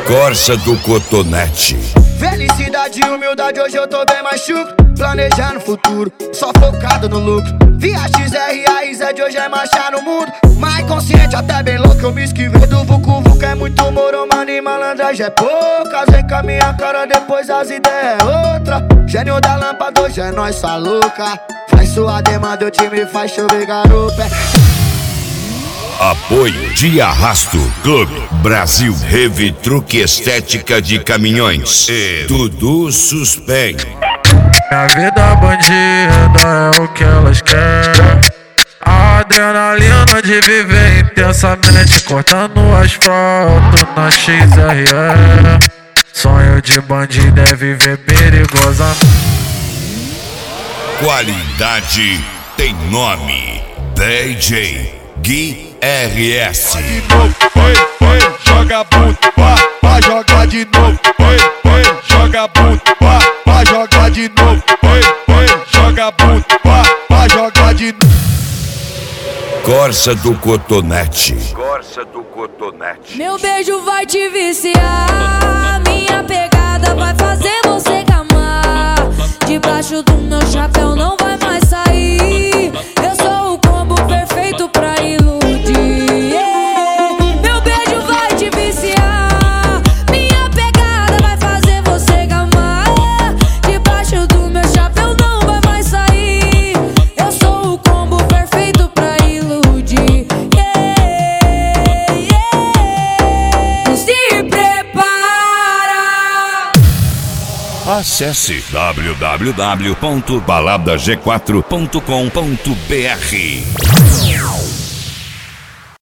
Corsa do Cotonete. Felicidade e humildade, hoje eu tô bem mais chucro. Planejando o futuro, só focado no lucro. Via XR, a de hoje é marchar no mundo. Mais consciente, até bem louco, eu me esquivei do Vucu Vucu. É muito moro, mano, e malandragem é poucas. Vem com a minha cara, depois as ideias é outra. Gênio da lâmpada, hoje é nós, sua louca. Faz sua demanda, o time faz chover garupa. Apoio de Arrasto Clube Brasil, Rave Truque Estética de Caminhões e Dudu Suspense. Minha vida bandida é o que elas querem. A adrenalina de viver intensamente, cortando o asfalto na XR. Sonho de bandido é viver perigosamente. Qualidade tem nome. DJ Gui RS. De novo, joga muito, vai jogar de novo, joga muito, vai jogar de novo, joga muito, vai jogar de novo. Corsa do Cotonete. Meu beijo vai te viciar, minha pegada vai fazer você gamar. Debaixo do meu chapéu não vai mais sair. Eu sou o combo perfeito pra iludir. Meu beijo vai te viciar, minha pegada vai fazer você gamar. Debaixo do meu chapéu não vai mais sair. Eu sou o combo perfeito pra iludir. Se prepara. Acesse www.baladag4.com.br.